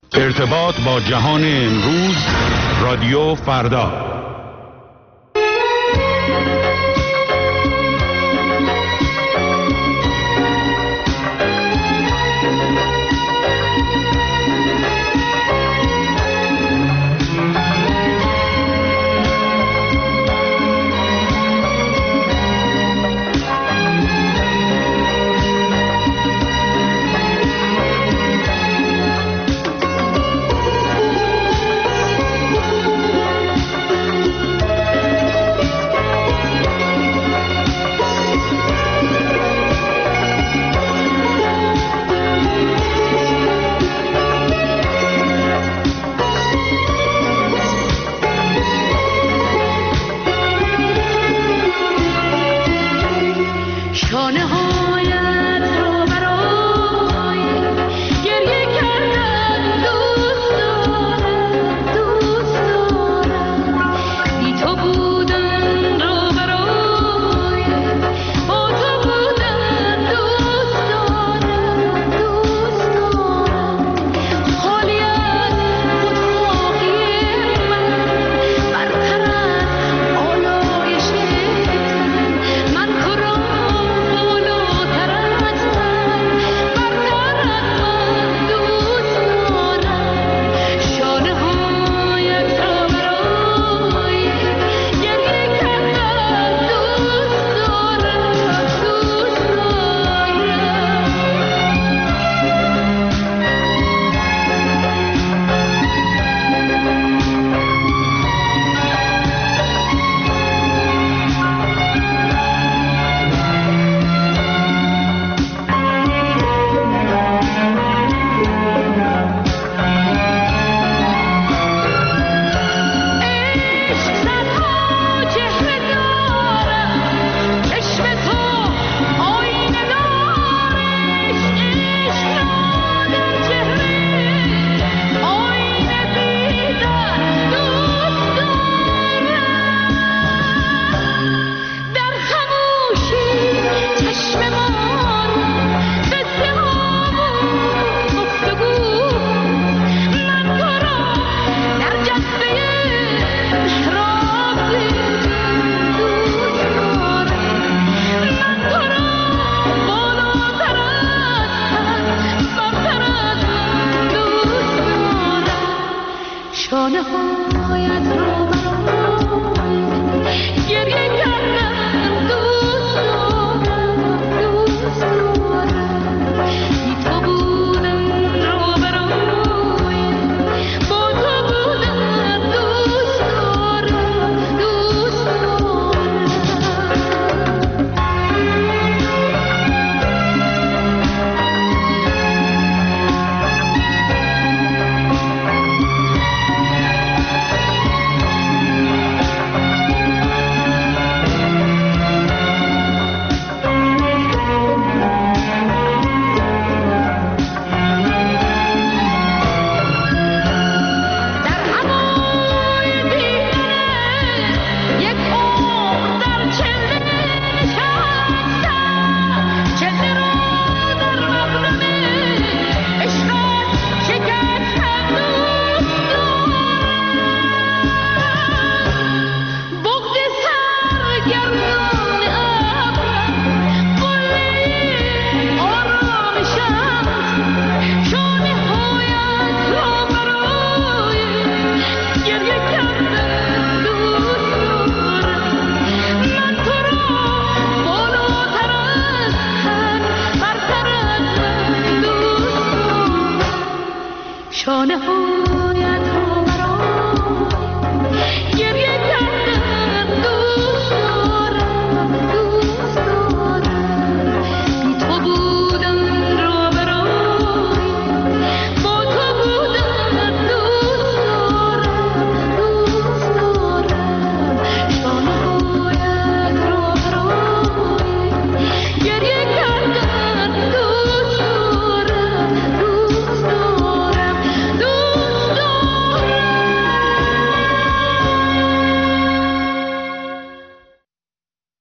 ارتباط با جهان امروز، رادیو فردا.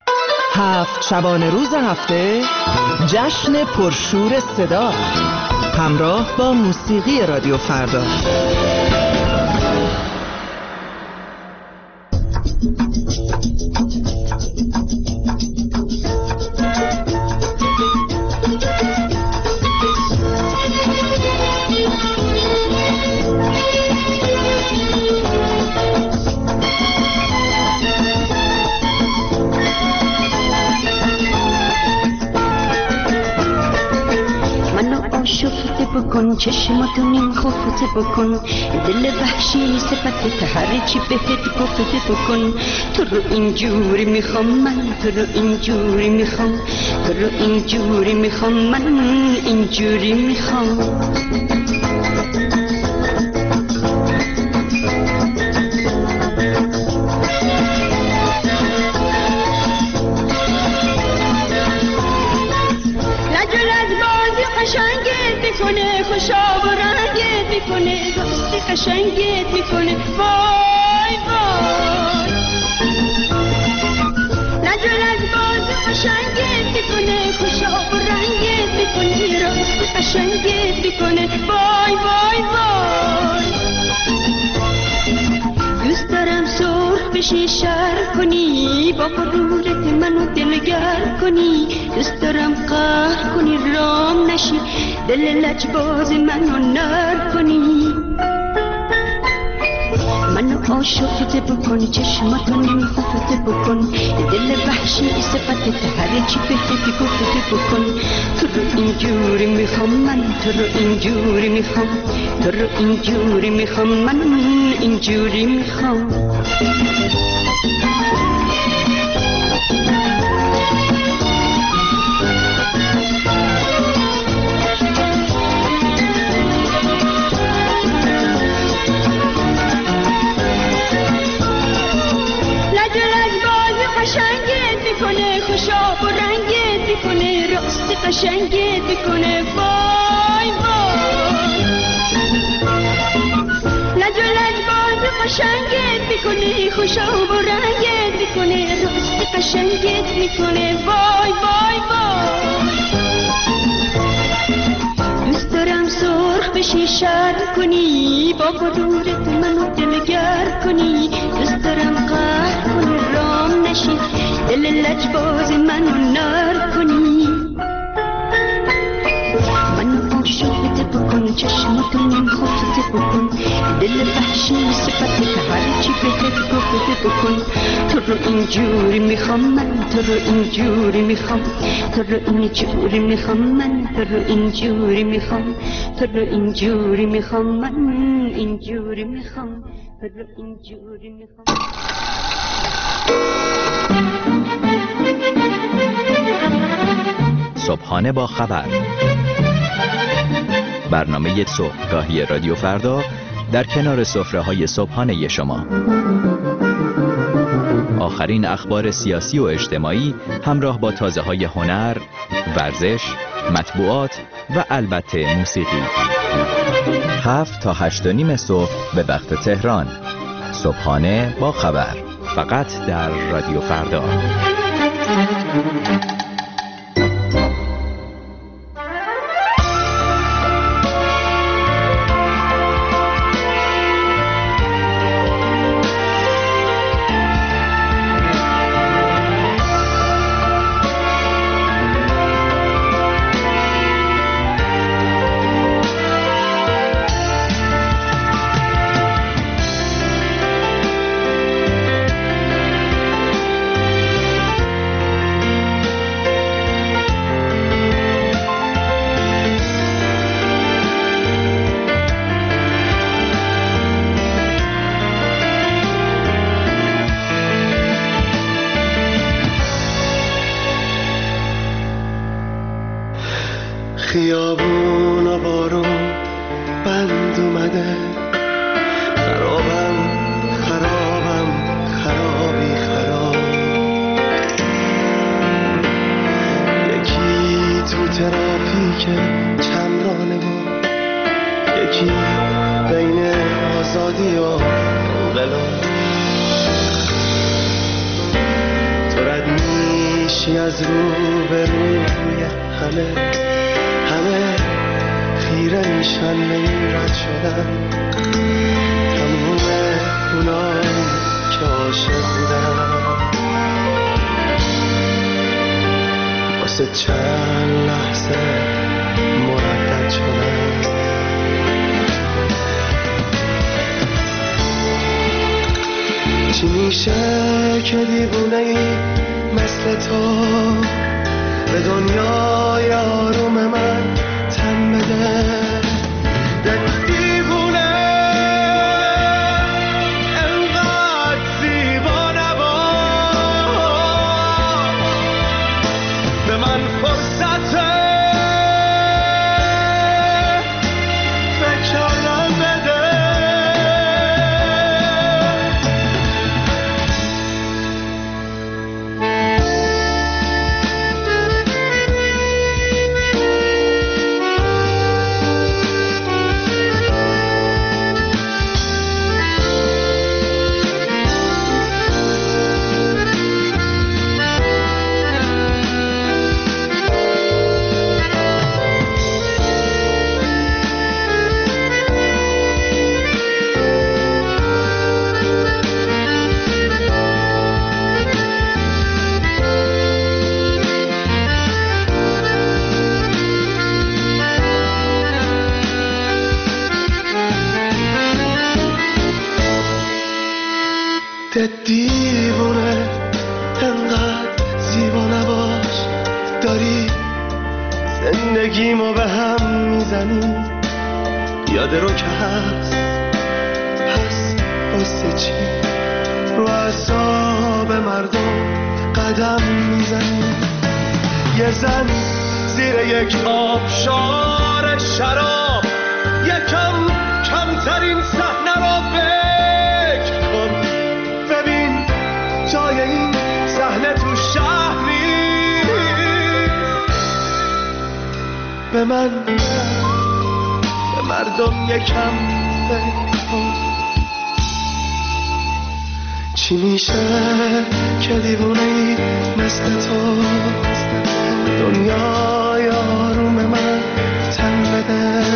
شبانه روز هفته جشن پرشور صدا همراه با موسیقی رادیو فردا. بکن چشماتو نیم خفته بکن، دل وحشی صفت هر چی بهت گفته بکن. تو رو اینجوری میخوام من، تو رو اینجوری میخوام، تو رو اینجوری میخوام من، اینجوری میخوام. خوشا و رنگت میکنه، دوستی قشنگت میکنه، وای وای. نجل از باز قشنگت میکنه، خوشا و رنگت میکنه، راستی قشنگت میکنه، وای وای وای. دوست دارم سرخ بشی شر کنی، با غرورت منو دلگر کنی. دوست دارم قهر کنی رام نشی، دل لجباز منو نر کنی. منو عاشقت بکن، چشماتو نمی خفته بکن، دل وحشی صفتت هر چی بهت گفته بکن. تو رو اینجوری میخوام من، تو رو اینجوری میخوام، تو رو اینجوری میخوام من، اینجوری میخوام. خوشا و رنگت میکنه، راستی قشنگت میکنه، وای وای. لج و لج باز قشنگت میکنه، خوشا و رنگت میکنه، راستی قشنگت میکنه، وای وای وای. دوست دارم سرخ بشی شر کنی، با غرورت منو دلگر کنی. دوست دارم قهر کنی رام نشی، دل لجباز منو نر کنی. منو عاشقت بکن، چشماتو نیم خفته بکن، دل وحشی صفت هر چی بهت گفته بکن. تو رو اینجوری میخوام من، تو رو اینجوری میخوام، تو رو اینجوری میخوام من، تو رو اینجوری میخوام، تو رو اینجوری میخوام من، اینجوری میخوام، تو رو اینجوری میخوام. صبحانه با خبر، برنامه صبحگاهی رادیو فردا در کنار سفره‌های صبحانه شما. آخرین اخبار سیاسی و اجتماعی همراه با تازه‌های هنر، ورزش، مطبوعات و البته موسیقی. 7 تا 8:30 صبح به وقت تهران. صبحانه با خبر، فقط در رادیو فردا. خیابون و بارون بند اومده، خرابم خرابم خرابی خراب. یکی تو ترافیک چمرانه و یکی بین آزادی و انقلاب. تو رد میشی از رو به روی همه خیره میشن به این رد شدن، تموم اونایی که عاشق بودن واسه چند لحظه مردد شدن. چی میشه که دیوونه ای مثل تو به دنیای آروم من تن بده؟ دیوونه انقدر زیبا نباش، به من فرصت فکر کردن بده. دیوونه انقدر زیبا نباش، داری زندگیمو به هم میزنی. یاد رو که هست، پس واسه چی رو اعصاب مردم قدم میزنی؟ یه زن زیر یک آبشار شراب یکم کمترین صحنه رو فکر کن. ببین جای این صحنه تو شهر نیست. به من، به مردم یکم فکر کن. چی میشه که دیوونه‌ای مثل تو دنیای آروم من تن بده؟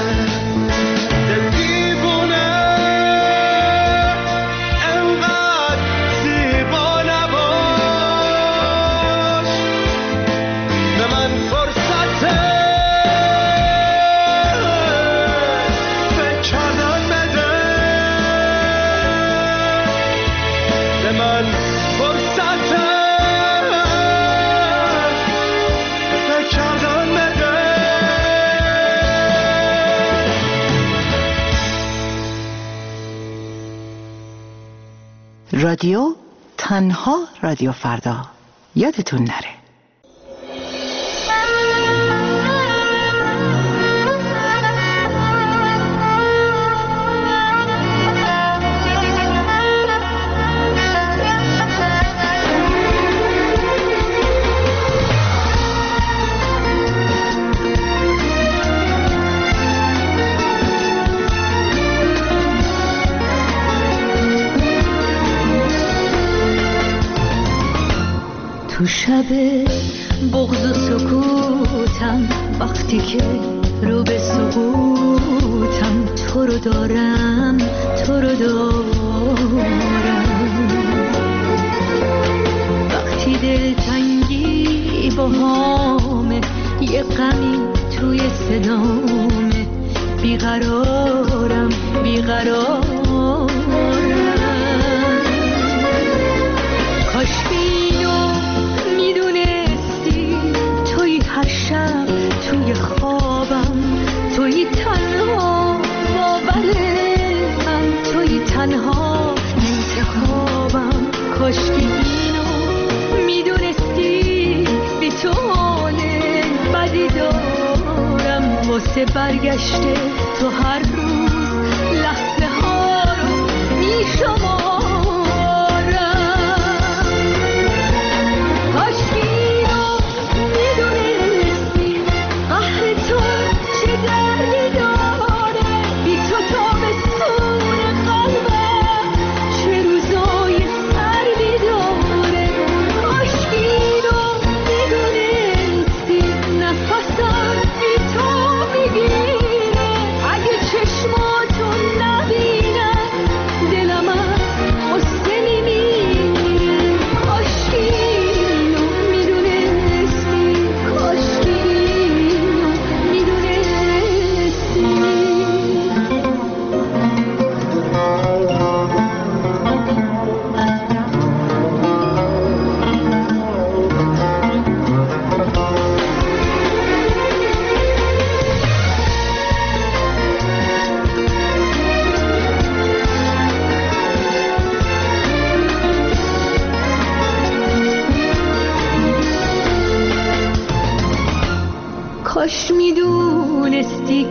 رادیو تنها رادیو فردا، یادتون نره. تو شب بغض و سکوتم، وقتی که رو به سقوطم، تو رو دارم، تو رو دارم. وقتی دلتنگی باهامه، یه غمی توی صدامه، بیقرارم بیقرارم. کاش هر شب توی خوابم، توی تنها باورم، توی تنها انتخابم. کاش که اینو میدونستی، بی تو حال بدی دارم. واسه برگشته تو هر روز لحظه ها رو میشمارم. میگیره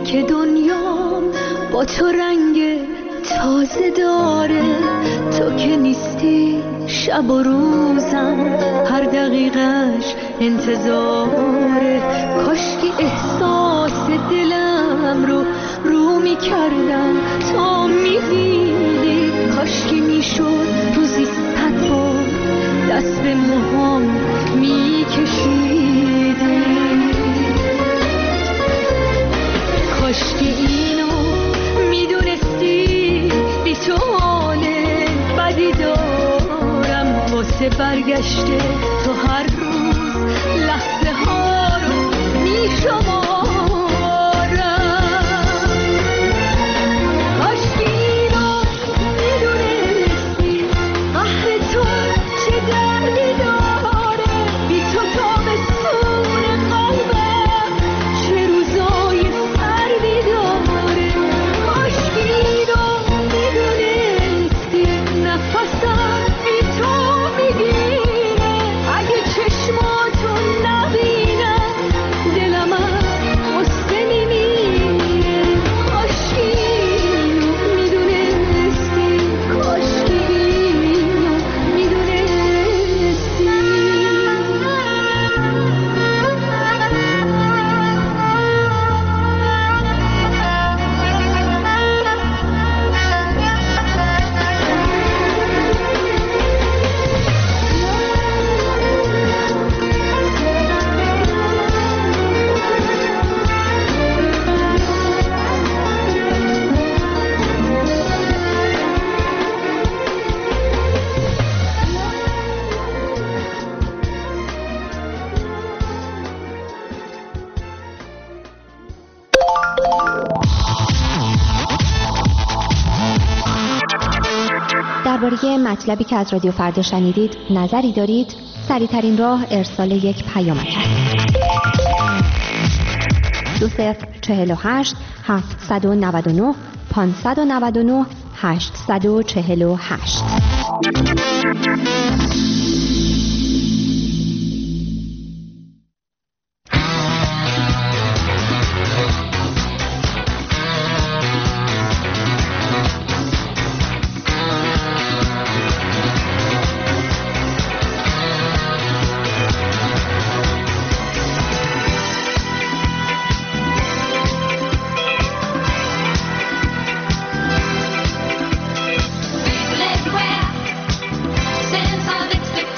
که دنیام با تو رنگ تازه داره. تو که نیستی شب و روزم هر دقیقش انتظاره. کاشکی احساس دلم رو می کردم تا میدیدی. کاشکی میشد روزی 100 بار دست به موهام می کشیدی. کاشکی اینو میدونستی بی تو حال بدی دارم. واسه برگشته تو هر روز لحظه ها رو میشمارم. کاشکی اینو میدونستی قهر تو چه دردی داره. بی تو تابستون قلبم چه روزای سردی داره. کاشکی اینو میدونستی نفسم بی تو میگیره. اگه چشماتو نبینم دلم از غصه میمیره. کاشکی اینو میدونستی. کاشکی اینو میدونستی. درباره مطلبی که از رادیو فردا شنیدید نظری دارید؟ سریع‌ترین راه ارسال یک پیامک است. 2048 799 599 848. Since I've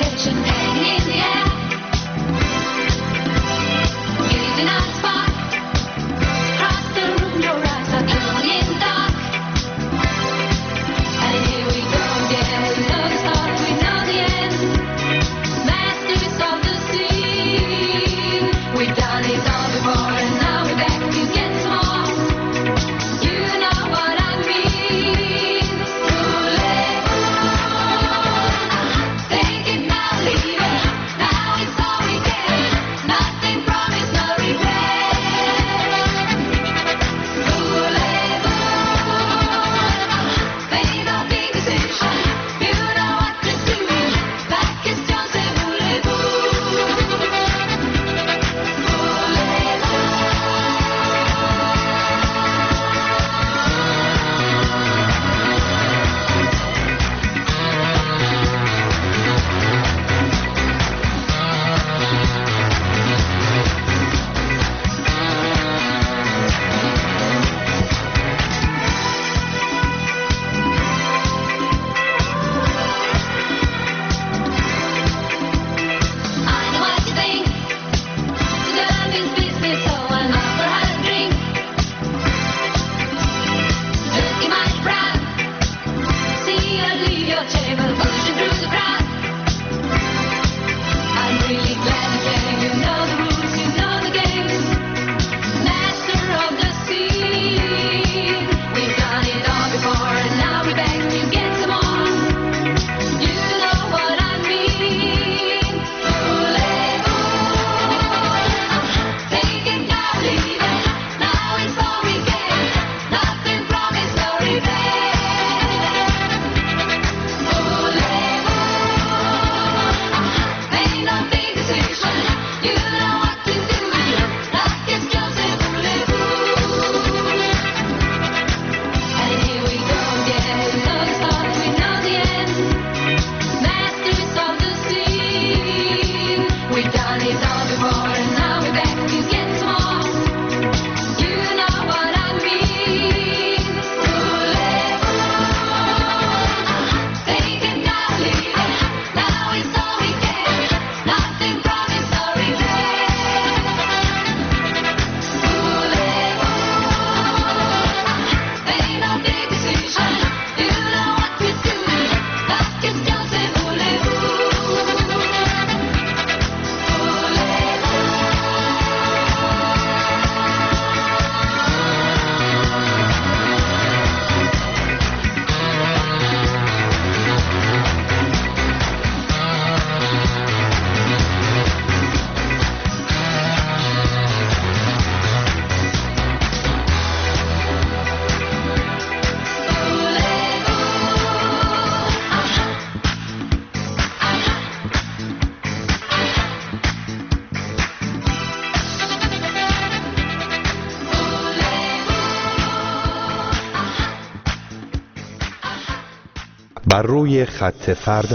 بر روی خط فردا.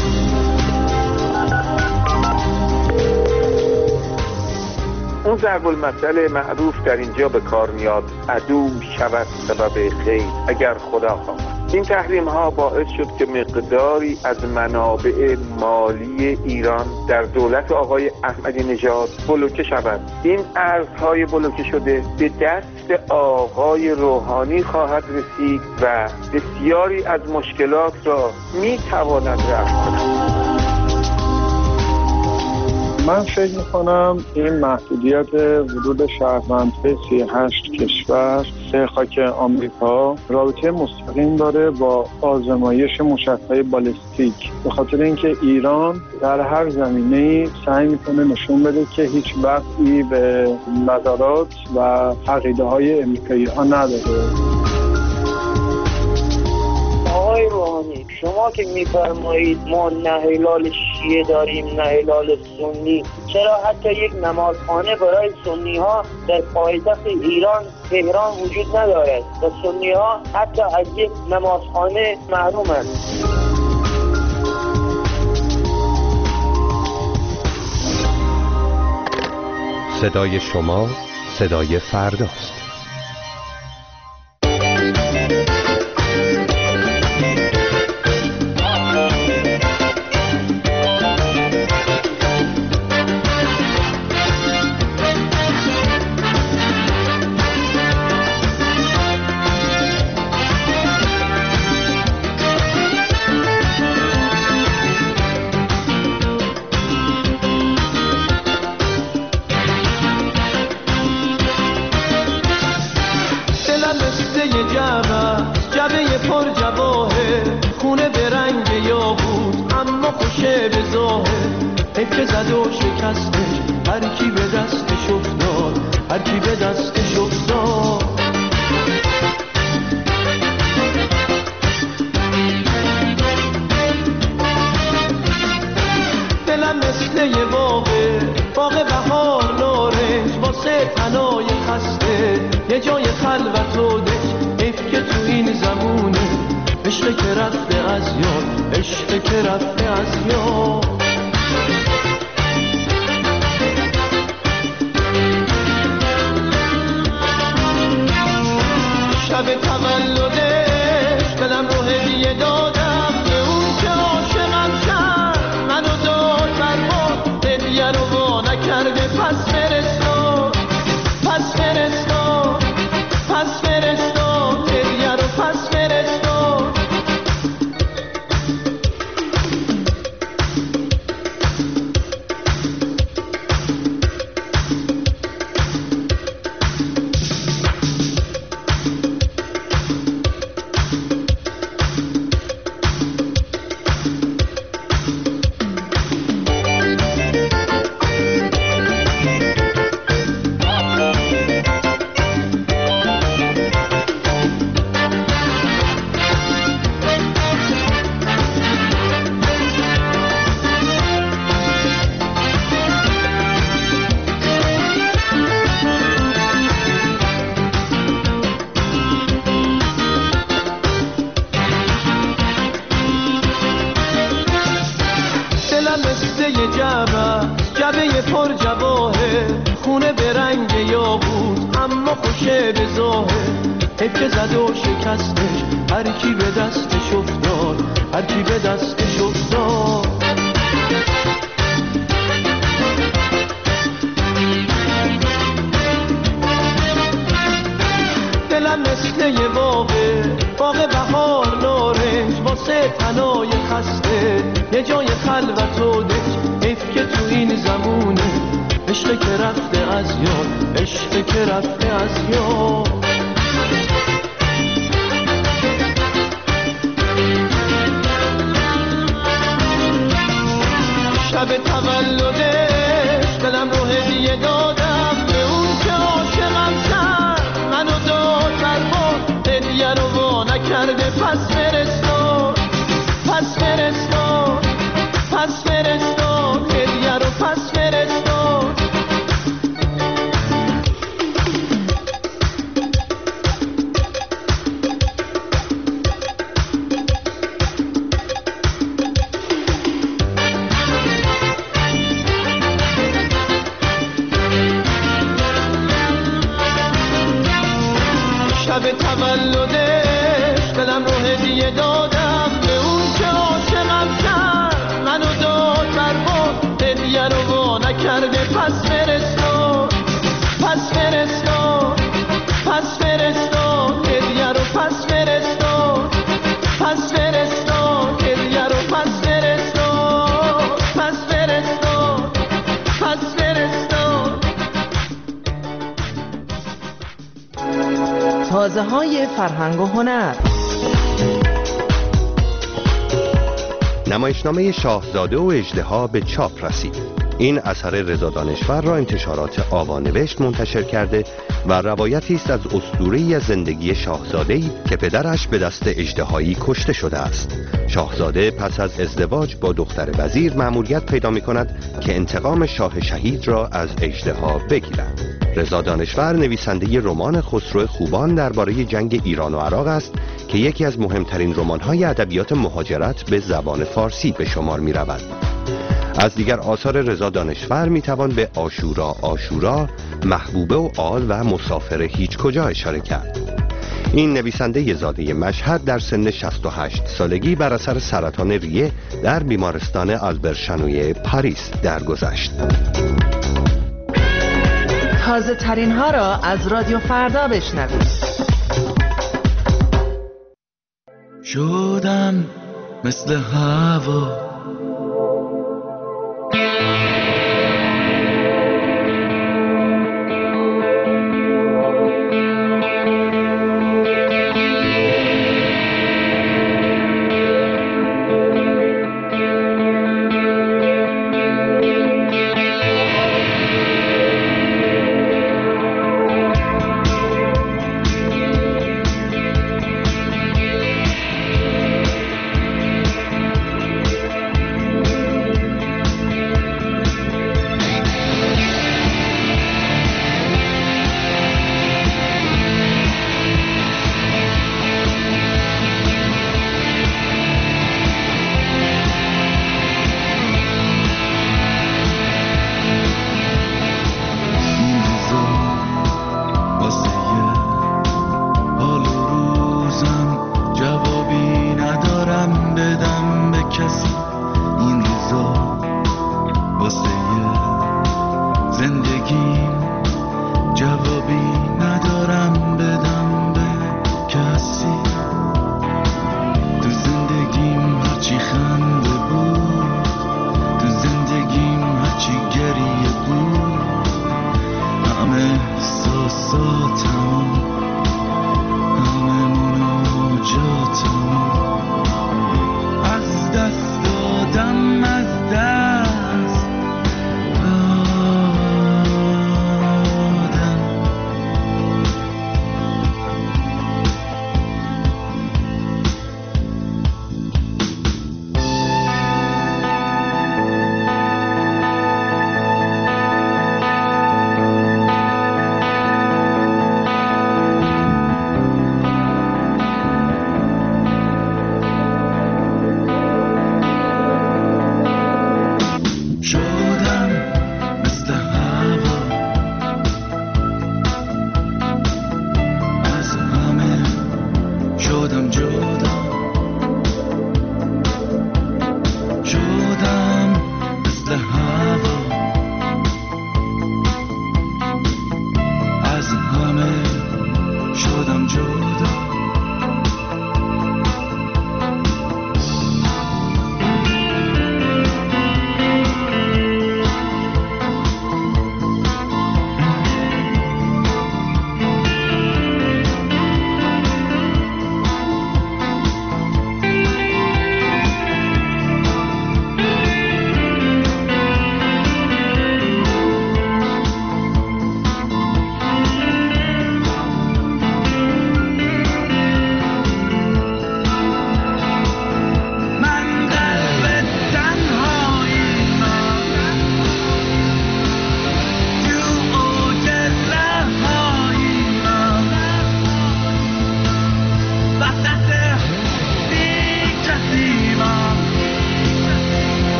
اون ضرب المثل معروف در اینجا به کار میاد: عدو شود سبب خیر اگر خدا خواهد. این تحریم ها باعث شد که مقداری از منابع مالی ایران در دولت آقای احمدی نژاد بلوکه شود. این ارزهای بلوکه شده به دست آقای روحانی خواهد رسید و بسیاری از مشکلات را میتواند رفع کند. من فکر میکنم این محدودیت ورود شهروندهای 38 کشور به خاک آمریکا رابطه مستقیم داره با آزمایش موشک‌های بالستیک، به خاطر اینکه ایران در هر زمینه‌ای سعی میکنه نشون بده که هیچ وقتی به نظرات و عقیده‌های امریکایی‌ها نداره. آقای روحانی، شما که میفرمایید ما نه هلال شیعه داریم نه هلال سنی، چرا حتی یک نمازخانه برای سنی ها در پایتخت ایران تهران وجود ندارد و سنی ها حتی از یک نمازخانه محرومند؟ صدای شما صدای فرداست. دادش دلم رو هدیه دادم به اون که عاشقم کرد منو داد بر ما هدیه رو وا نکرده پس فرستاد پس فرستاد پس فرستاد هدیه رو پس فرستاد پس فرستاد هدیه رو پس فرستاد پس فرستاد پس فرستاد. تازه های فرهنگ و هنر. نمایشنامه شاهزاده و اژدها به چاپ رسید. این اثر رضا دانشور را انتشارات آوانوشت منتشر کرده و روایتی است از اسطوره‌ای از زندگی شاهزاده‌ای که پدرش به دست اژدهایی کشته شده است. شاهزاده پس از ازدواج با دختر وزیر مأموریت پیدا می‌کند که انتقام شاه شهید را از اژدها بگیرد. رضا دانشور نویسنده رمان خسرو خوبان درباره جنگ ایران و عراق است که یکی از مهمترین رمان‌های ادبیات مهاجرت به زبان فارسی به شمار می‌رود. از دیگر آثار رضا دانشور میتوان به عاشورا عاشورا، محبوبه و آل و مسافر هیچ کجا اشاره کرد. این نویسنده زاده مشهد در سن 68 سالگی بر اثر سرطان ریه در بیمارستان آلبرت شانویه پاریس درگذشت. تازه ترین ها را از رادیو فردا بشنوید. شدم مثل هوا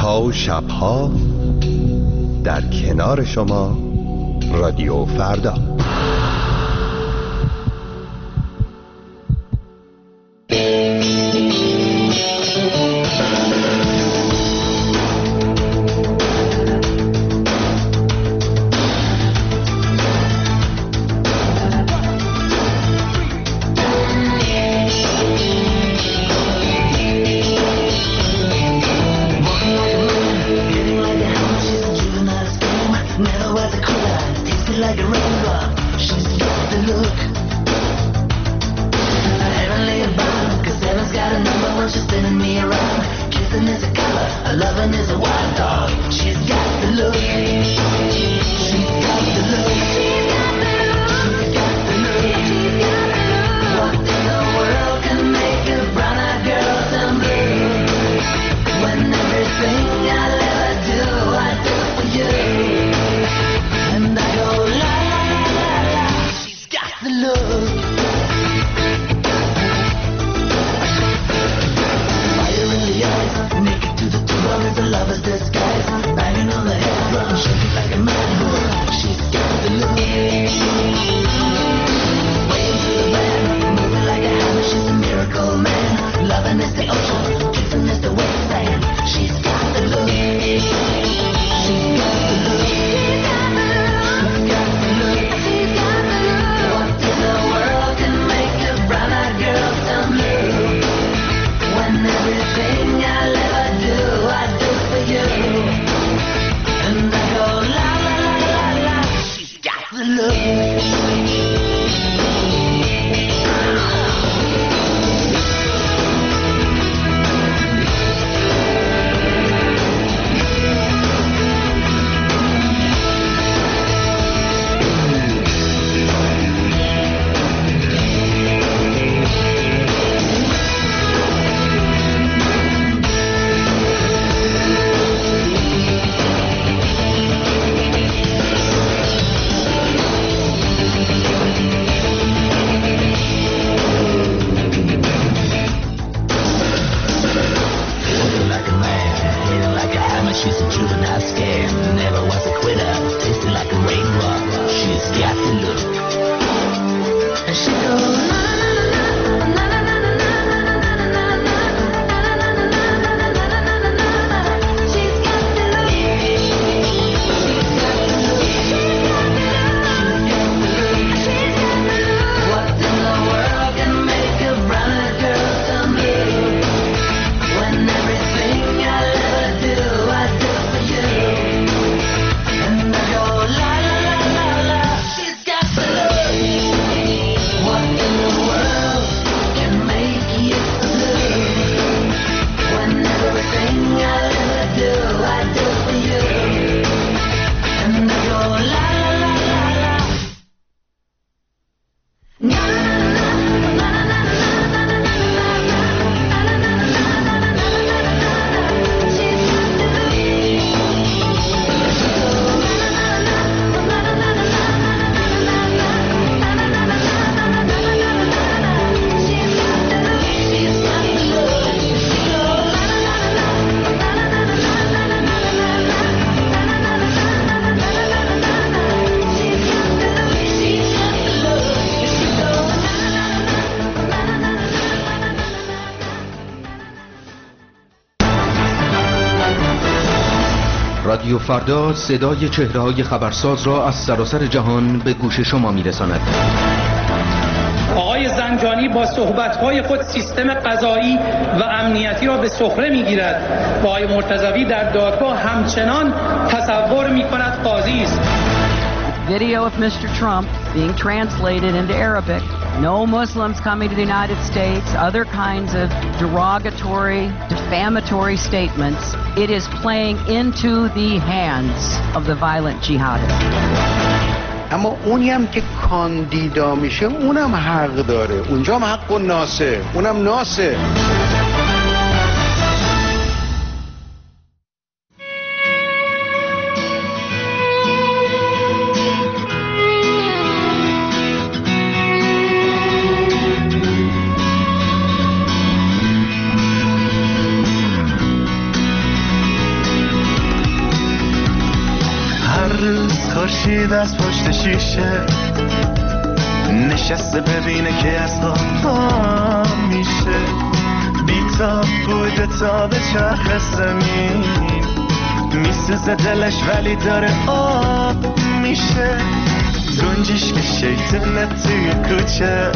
روزها و شبها در کنار شما رادیو فردا. رادیو فردا صدای چهره‌های خبرساز را از سراسر جهان به گوش شما می‌رساند. آقای زنجانی با صحبت‌های خود سیستم قضایی و امنیتی را به سخره می‌گیرد و آقای مرتضوی در دادگاه همچنان تصور می‌کند قاضی است. Video of Mr. Trump being translated into Arabic. No Muslims coming to the United States, other kinds of derogatory, defamatory statements. It is playing into the hands of the violent jihadists. اما اونی هم که کاندیدا میشه اونم حق داره، اونجا هم حق و ناسه، اونم ناسه. هر روز خورشید از پشت شیشه نشسته ببینه که از خواب میشه، بی‌تاب بوده تا به چرخ زمین، میسوزه دلش ولی داره آب میشه. گنجش که شیطونه توی کوچه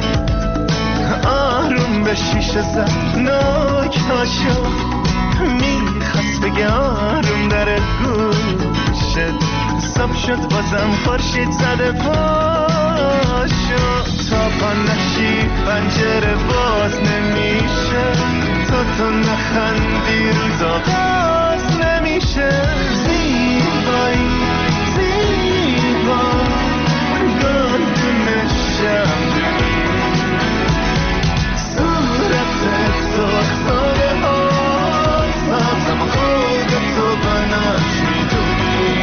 آروم به شیشه زد ناک هاشو، میخواست بگه آروم داره گوشه. صبح شد بازم خورشید زده پاشو، تا پا نشی پنجره باز نمیشه، تو نخندی روز آغاز نمیشه. زیبایی زیبا گلدون شمعی، صورتت سرخ‌ساره آزم خودتو بناش میدونی.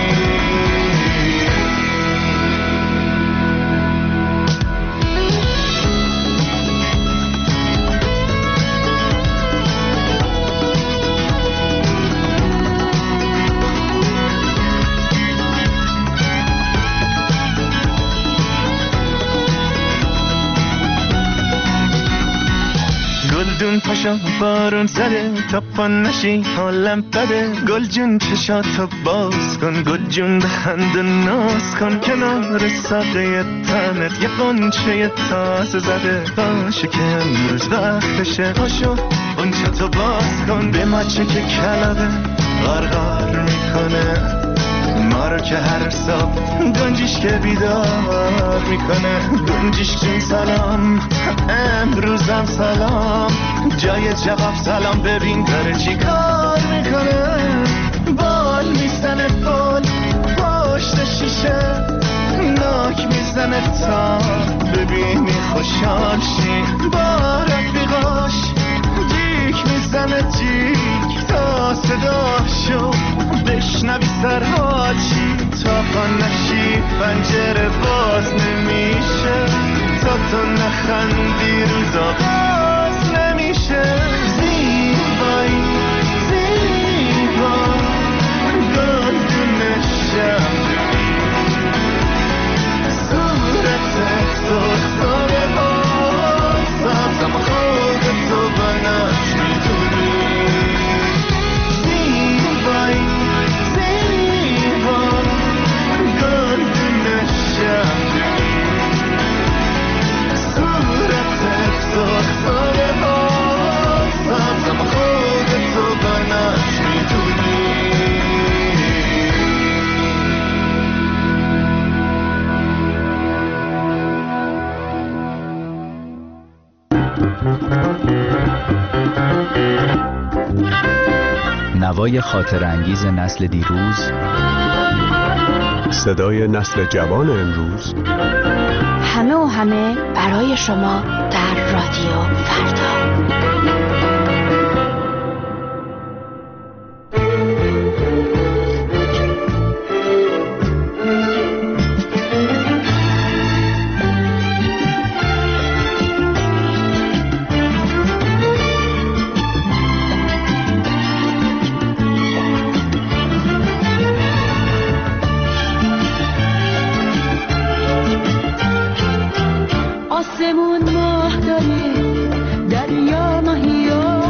گلدون پاشا بارون زده تا پا نشی حالم بده، گل جون چشاتو باز کن، گل جون بخند و ناز کن، کنار ساقه تنت یه قنچه تازه زده، باشه که امروز وقتشه. پاشو قنچتو باز کن، به مچه که کلبه غرغر میکنه، ما رو که هر صبح گنجیش که بیدار میکنه. گنجیش جون سلام، امروزم سلام، جای جواب سلام، ببین داره چی کار میکنه. بال میزنه بال پشت شیشه، ناک میزنه تا ببینی خوشحال شی. با رفیقاش جیک میزنه جیک تا صداشو بشنوی سرحال شی. تا پا نشی پنجره باز نمیشه، تا تو نخندی روز آغاز نمیشه. زیبایی زیبا گلدون شمعی، صورتت سرخ‌ساره آزم خودتو بناش میدونی. زیبایی زیبا گلدون شمعی، صورتت سرخ‌ساره آزم خودتو بناش میدونی. نوای خاطر انگیز نسل دیروز، صدای نسل جوان امروز، همه و همه برای شما در رادیو فردا. آسمون ماه داره، دریا ماهیا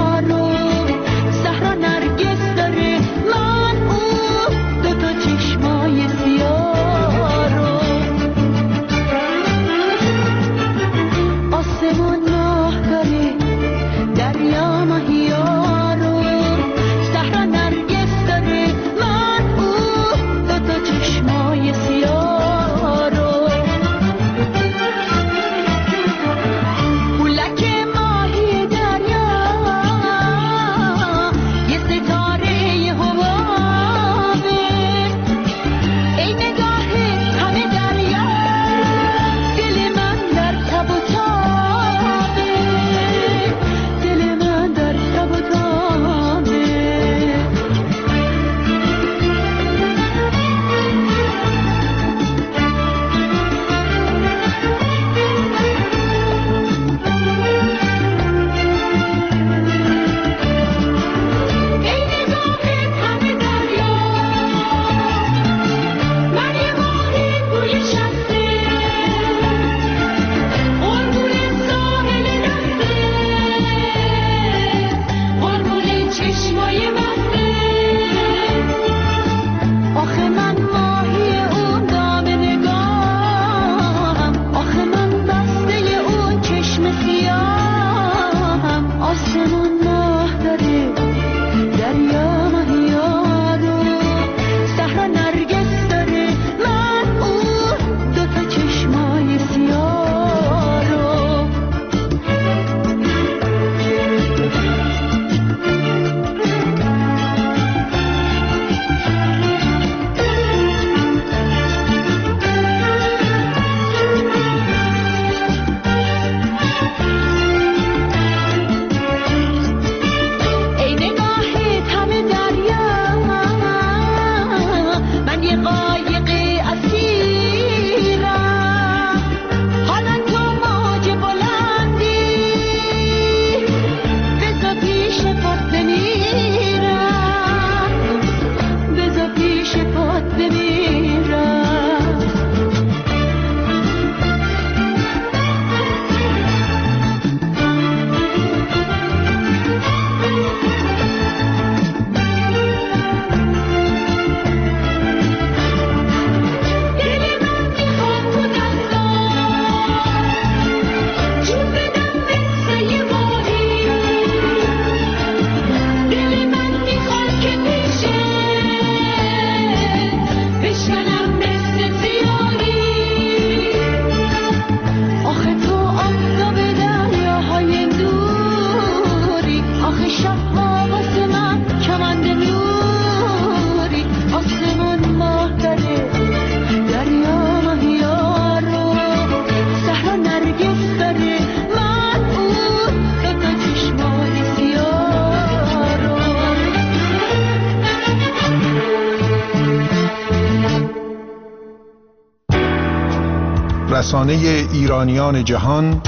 رسانه ایرانیان جهان،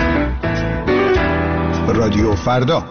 رادیو فردا.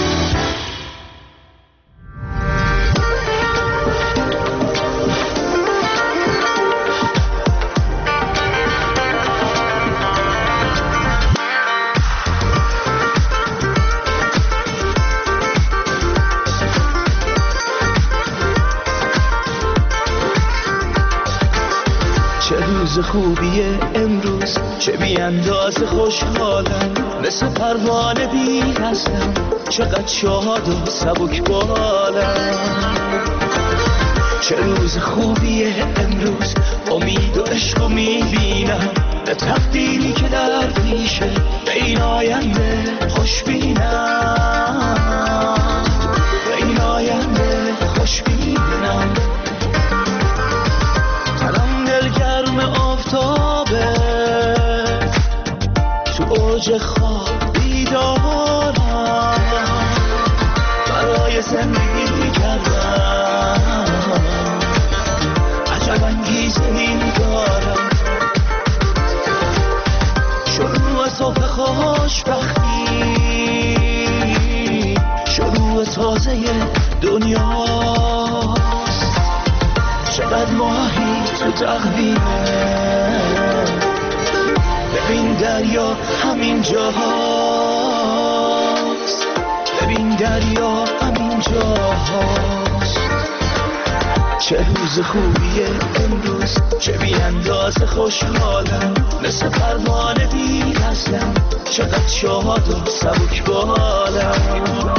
خوبیه امروز، چه بی اندازه خوشحالم، مثل پروانه بی هستم، چقدر شاد و سبک بالم. چه روز خوبیه امروز، امید و عشق و میبینم، به تقدیری که در پیشه، به این آینده خوش بینم، به این آینده خوش بینم. آفتابه تو اوج خواب بیدارم، برای زندگی کردم عجب انگیزه این دارم. شروع صبح خوشبختی، شروع تازه دنیاست، چقدر ماهی تو تقویمه، ببین دریا همین جاهاست، ببین دریا همین جاهاست. چه روز خوبیه امروز، چه بی اندازه خوشحالم، مثل پروانه بی هستم، چقدر شاد و سبک بالم.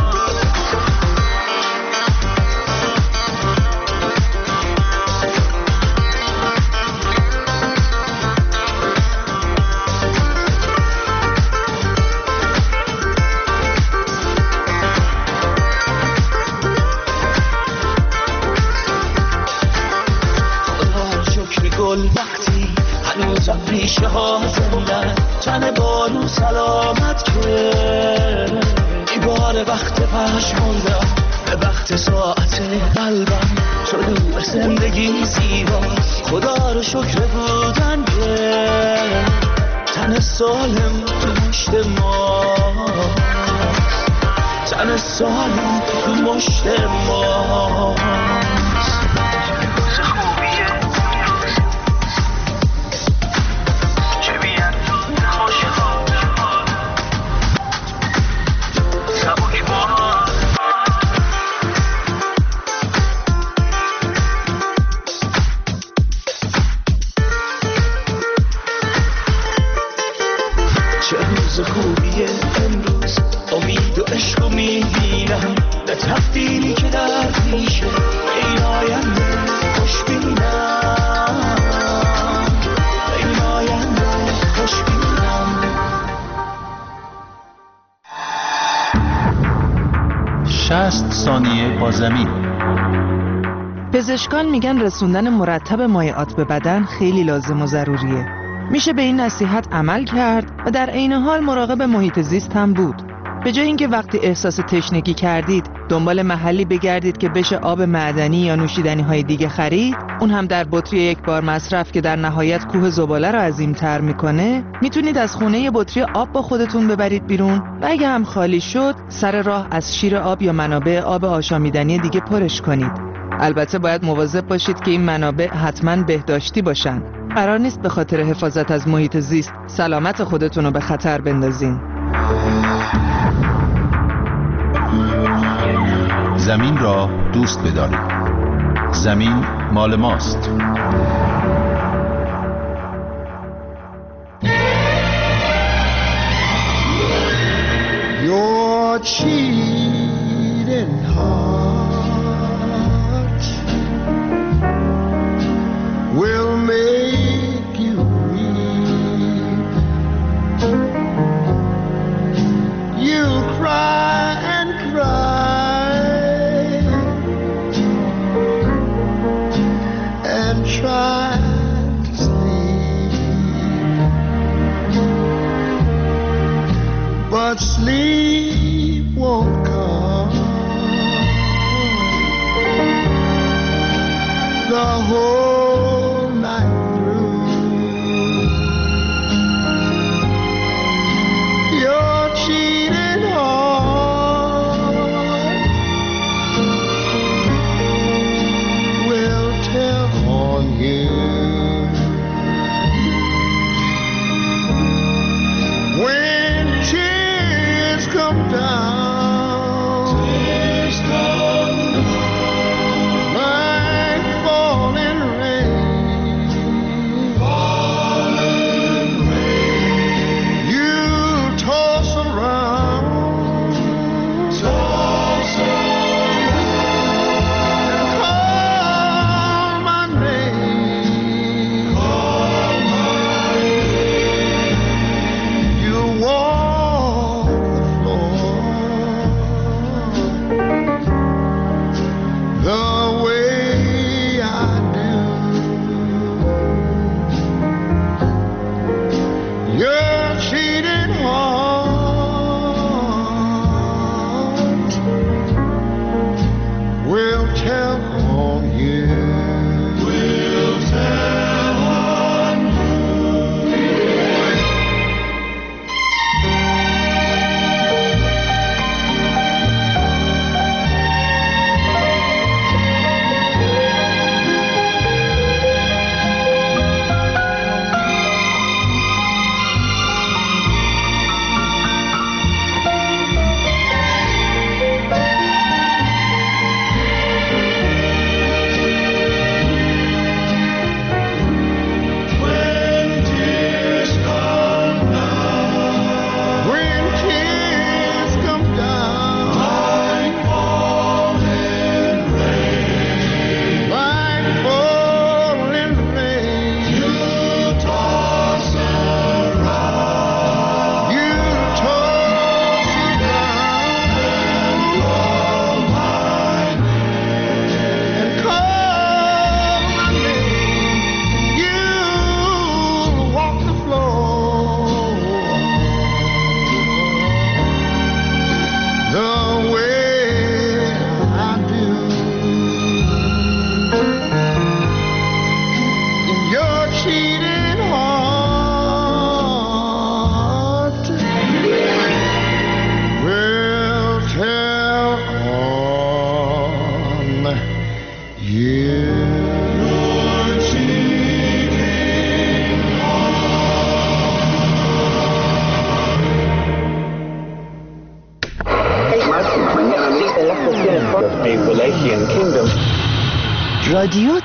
وقتی هنوزم ریشه ها زندن، تن بارو سلامت که این بار وقت پشموندم، به وقت ساعت قلبم طلوع زندگی زیباست. خدا رو شکر بودن که تن سالم تو مشت ماست، تن سالم تو مشت ماست. ثانیه با زمین. پزشکان میگن رسوندن مرتب مایعات به بدن خیلی لازم و ضروریه. میشه به این نصیحت عمل کرد و در عین حال مراقب محیط زیست هم بود. به جای اینکه وقتی احساس تشنگی کردید دنبال محلی بگردید که بشه آب معدنی یا نوشیدنی های دیگه خرید، اون هم در بطری یک بار مصرف که در نهایت کوه زباله رو عظیم‌تر میکنه، میتونید از خونه یه بطری آب با خودتون ببرید بیرون و اگه هم خالی شد سر راه از شیر آب یا منابع آب آشامیدنی دیگه پرش کنید. البته باید مواظب باشید که این منابع حتما بهداشتی باشن. قرار نیست به خاطر حفاظت از محیط زیست سلامت خودتون رو به خطر بندازین. زمین را دوست بدارید. زمین مال ماست. Your cheating heart will make you weep. You'll cry and cry and try to sleep, but sleep won't come. The whole night through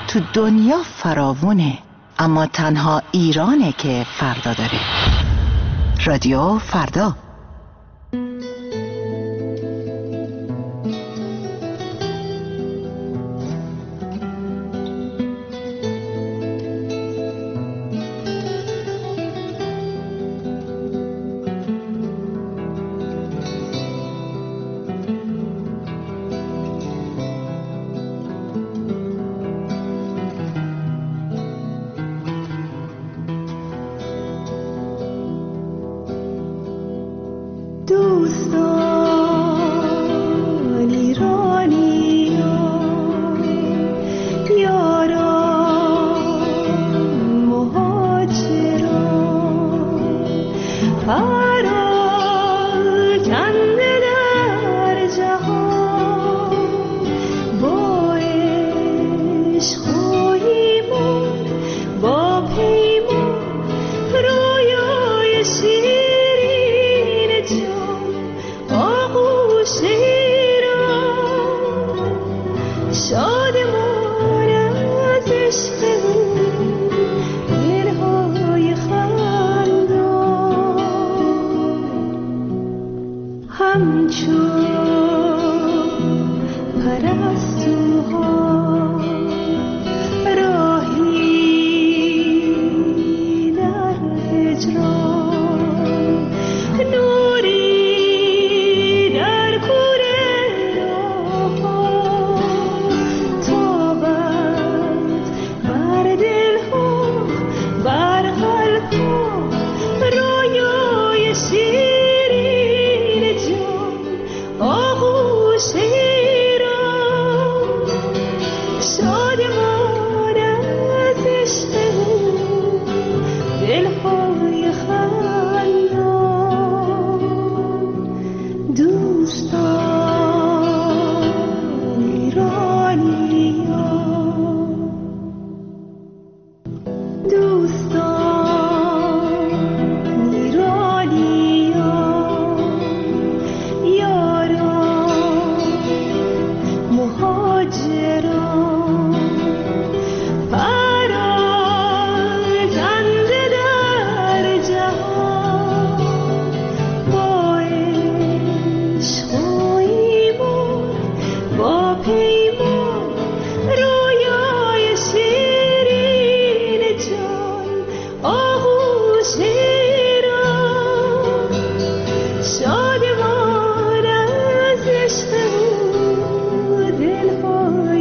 تو دنیا فراوونه، اما تنها ایرانه که فردا داره. رادیو فردا.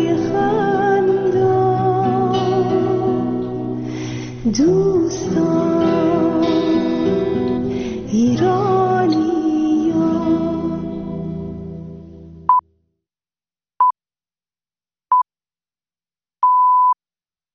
دوستان